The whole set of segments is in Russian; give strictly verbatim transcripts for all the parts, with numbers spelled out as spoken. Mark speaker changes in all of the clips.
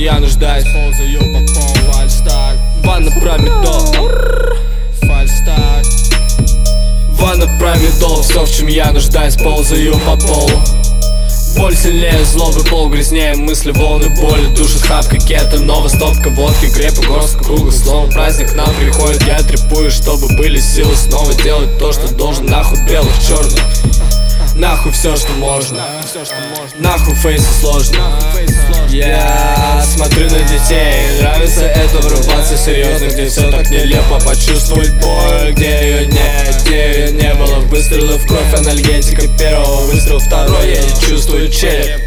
Speaker 1: я нуждаюсь.
Speaker 2: Ползаю по полу, фальстарт.
Speaker 1: Ванна промедол,
Speaker 2: Фальстарт.
Speaker 1: ванна промедол. Все, в чем я нуждаюсь, ползаю по полу. Боль сильнее злобы, пол грязнее мысли, волны боли душит хапка кета, новая стопка водки, грепа, горстка круга. Снова праздник к нам приходит, я трепую, чтобы были силы снова делать то, что должен. Нахуй белых, черных, нахуй все, что можно, нахуй фейсы сложно. Я смотрю на детей, нравится это врубаться серьезно, где все так нелепо, почувствовать боль, где ее нет, где ее не было. Выстрелы в кровь, анальгетика первого, выстрел второй, я не чувствую череп.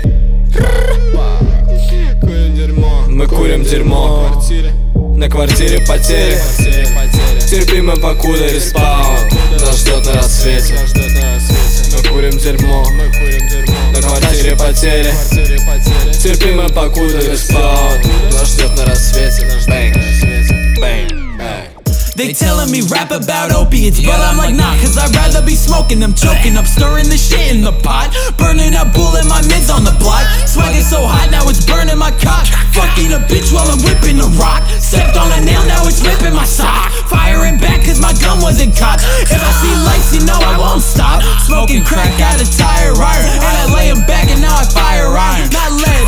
Speaker 1: Мы курим дерьмо, на квартире потери, терпимо покуда респаун нас ждет на рассвете. Мы курим дерьмо, на квартире потери, терпимо покуда респаун нас ждет на рассвете. Бэнг, бэнг, бэнг.
Speaker 3: They telling me rap about opiates, but I'm like nah, cause I'd rather be smoking them, choking up, stirring the shit in the pot, burning up bullet my mids on the block. Swag is so hot, now it's burning my cock. Fucking a bitch while I'm whipping a rock. Stepped on a nail, now it's ripping my sock. Firing back cause my gun wasn't caught. If I see lights, you know I won't stop. Smoking crack out of tire iron, and I lay him back and now I fire iron. Not lead.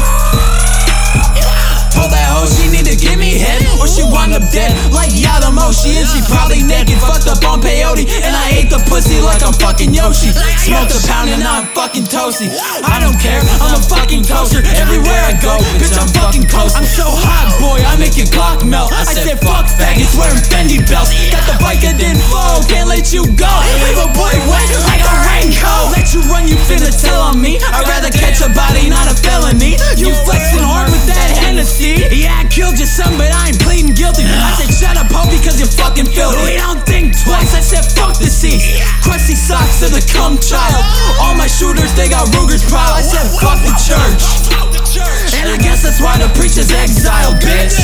Speaker 3: Told that hoe she need to give me head, or she wound up dead like Yadamo. She and she probably naked, fucked up on peyote, and I ate the pussy like I'm fucking Yoshi. Smoked a pound and now I'm fucking toasty. I don't care, I'm a fucking toaster. Everywhere I go, bitch, I'm fucking coasting. I'm so hot, boy, I make your clock melt. I said fuck faggots wearing Fendi belts. Got the bike that didn't flow, can't let you go. Leave a boy wet like a raincoat. Let you run, you finna tell on me. I'd rather catch a body, not a felony. You flexing hard with that Hennessy. Yeah, I killed your son, but I ain't pleading guilty. I said shut up, ho, because you're fucking filthy. We don't think twice, I said fuck the seats. Crusty socks to the cum child. All my shooters, they got Ruger's proud. I said fuck the church. And I guess that's why the preacher's exiled, bitch.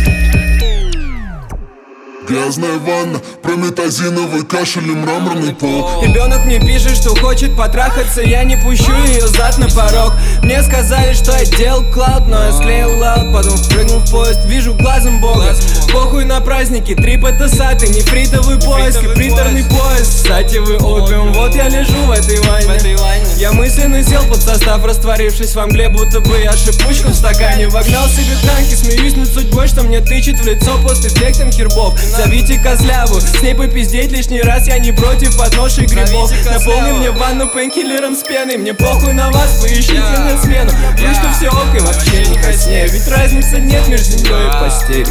Speaker 4: Грязная ванна, прометазиновый кашель и мраморный пол.
Speaker 5: Ребенок мне пишет, что хочет потрахаться, я не пущу ее зад на порог. Мне сказали, что я делал клауд, но я склеил лаут, потом впрыгнул в поезд, вижу глазом бога. Похуй на праздники, трип это саты, нефритовый поиск и приторный поезд. Сатевый опиум, вот я лежу в этой ванне. Я мысленно сел под состав, растворившись во мгле, будто бы я шипучку в стакане. Вогнал себе танки, смеюсь над судьбой, что мне тычет в лицо постэффектом хербов. Зовите Козляву, с ней попиздеть лишний раз, я не против подношей грибов. Наполни мне ванну пейнкиллером с пеной, мне похуй на вас, поищите мне смену. Вы что все ок и вообще не краснею, ведь разницы нет между землей и постелью.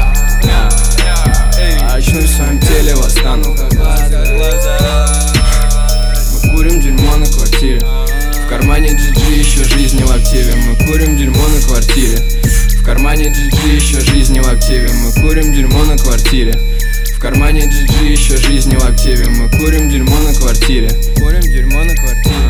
Speaker 5: Очнусь в своем теле, восстану как глаза. Мы курим дерьмо на квартире, в кармане джи джи, еще жизнь не в активе. Мы курим дерьмо на квартире, в кармане джи джи, еще жизнь не в активе. Мы курим дерьмо на квартире, в кармане джи джи, еще жизнь не в активе. Мы курим дерьмо на квартире, курим дерьмо на квартире.